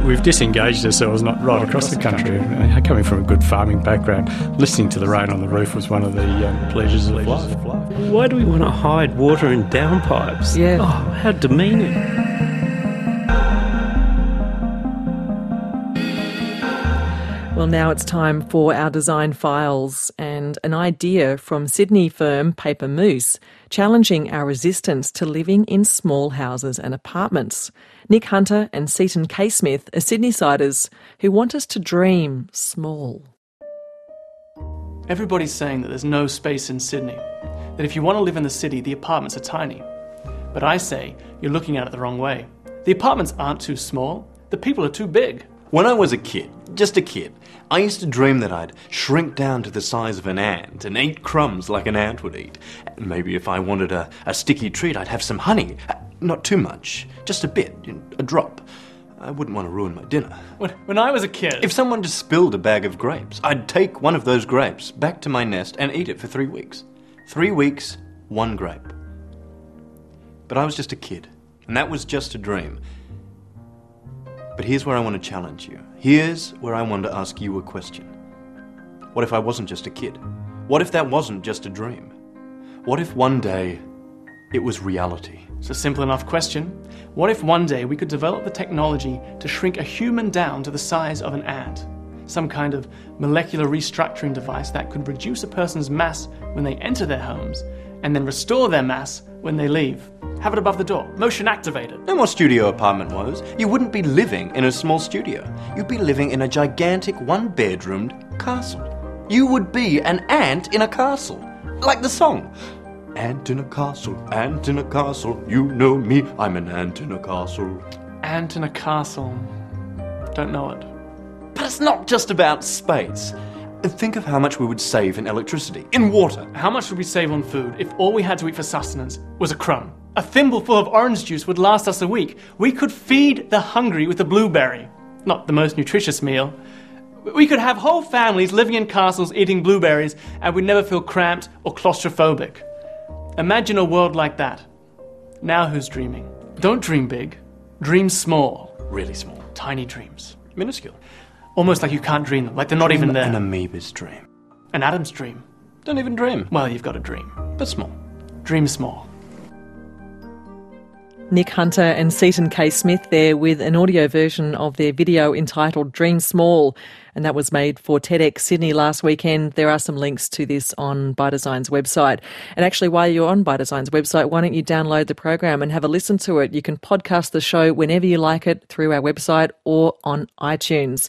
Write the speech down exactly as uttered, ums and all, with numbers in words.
We've disengaged ourselves not right across the country. Coming from a good farming background, listening to the rain on the roof was one of the um, pleasures of life. Why do we want to hide water in downpipes? Yeah. Oh, how demeaning. Well, now it's time for our design files and an idea from Sydney firm Paper Moose, challenging our resistance to living in small houses and apartments. Nick Hunter and Seaton K. Smith are Sydney-siders who want us to dream small. Everybody's saying that there's no space in Sydney, that if you want to live in the city, the apartments are tiny. But I say you're looking at it the wrong way. The apartments aren't too small, the people are too big. When I was a kid, just a kid, I used to dream that I'd shrink down to the size of an ant and eat crumbs like an ant would eat. Maybe if I wanted a, a sticky treat, I'd have some honey. Not too much, just a bit, a drop. I wouldn't want to ruin my dinner. When, when I was a kid... If someone just spilled a bag of grapes, I'd take one of those grapes back to my nest and eat it for three weeks. Three weeks, one grape. But I was just a kid, and that was just a dream. But here's where I want to challenge you. Here's where I want to ask you a question. What if I wasn't just a kid? What if that wasn't just a dream? What if one day it was reality? It's a simple enough question. What if one day we could develop the technology to shrink a human down to the size of an ant? Some kind of molecular restructuring device that could reduce a person's mass when they enter their homes and then restore their mass when they leave. Have it above the door, motion activated. No more studio apartment woes. You wouldn't be living in a small studio. You'd be living in a gigantic one-bedroomed castle. You would be an ant in a castle. Like the song. Ant in a castle, ant in a castle. You know me, I'm an ant in a castle. Ant in a castle. Don't know it. But it's not just about space. Think of how much we would save in electricity, in water. How much would we save on food if all we had to eat for sustenance was a crumb? A thimbleful of orange juice would last us a week. We could feed the hungry with a blueberry. Not the most nutritious meal. We could have whole families living in castles eating blueberries and we'd never feel cramped or claustrophobic. Imagine a world like that. Now who's dreaming? Don't dream big. Dream small. Really small. Tiny dreams. Minuscule. Almost like you can't dream them, like they're not Dream even there. An amoeba's dream. An atom's dream. Don't even dream. Well, you've got a dream. But small. Dream small. Nick Hunter and Seaton K. Smith there with an audio version of their video entitled Dream Small, and that was made for TEDx Sydney last weekend. There are some links to this on By-Design's website. And actually, while you're on By-Design's website, why don't you download the program and have a listen to it? You can podcast the show whenever you like it through our website or on iTunes.